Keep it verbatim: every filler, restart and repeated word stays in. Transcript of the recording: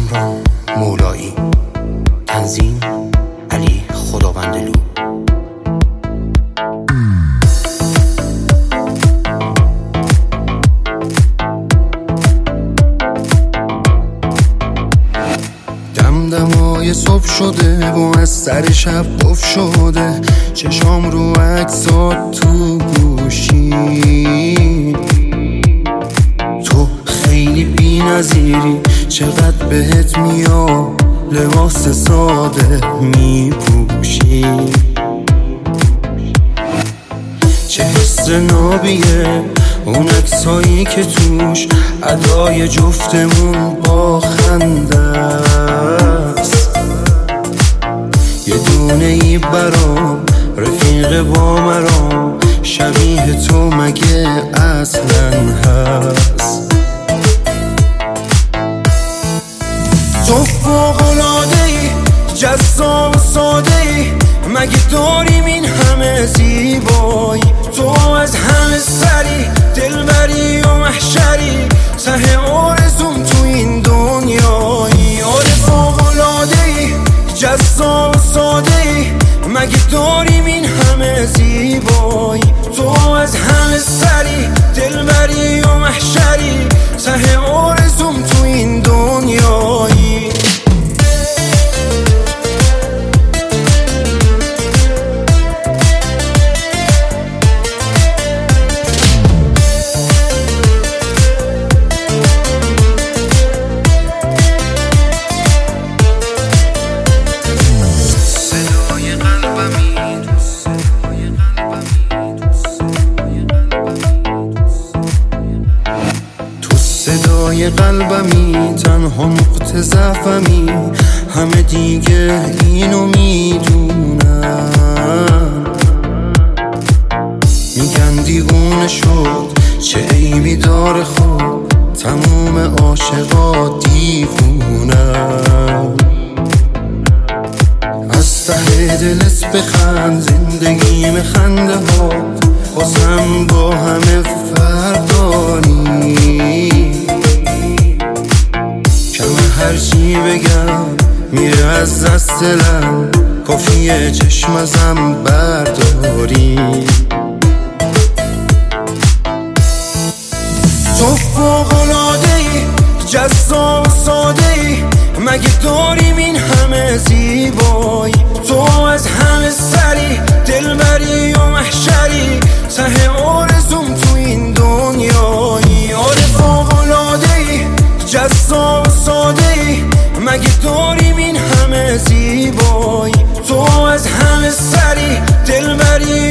سهران مولایی. تنظیم علی خداوندلو. دمدمای صبح شده و از سر شب قفل شده، چشام رو عکسات تو گوشی. تو خیلی بی نظیری، چقدر بهت میاد لباس ساده میپوشی. چه حس نابیه اون عکسایی که توش ادای جفتمون با خنده است. یه دونه ای برام رفیق با مرام، شبیه تو مگه اصلا هست؟ تو فوق‌العاده ای، جذاب و ساده ای، مگه داریم این همه زیبایی؟ تو از همه سری، دلبری و محشری، ته آرزوم تو این دنیایی. آره فوق‌العاده ای، جذاب و ساده ای، مگه داریم این همه زیبایی؟ تو از همه سری، دلبری و محشری، ته آرزوم تو این دنیایی. صدای قلبمی، تنها نقطه ضعفمی، همه دیگه اینو میدونن. میگن دیوونه شد، چه عیبی داره خود، تموم عاشقا دیوونن. از ته دلت بخند، زندگیم خنده ها بازم با همه فردانی. هرچی بگم میره از دست دلم، کافیه چشم ازم برداری. تو فوق‌العاده ای، جذاب و ساده ای، مگه داریم این همه زیبایی؟ تو از همه سری، دلبری و محشری، ته آرزوم تو این دنیایی. آره فوق‌العاده ای، جذاب و ساده ای، مگه داریم این همه زیبایی؟ تو از همه سری، دلبری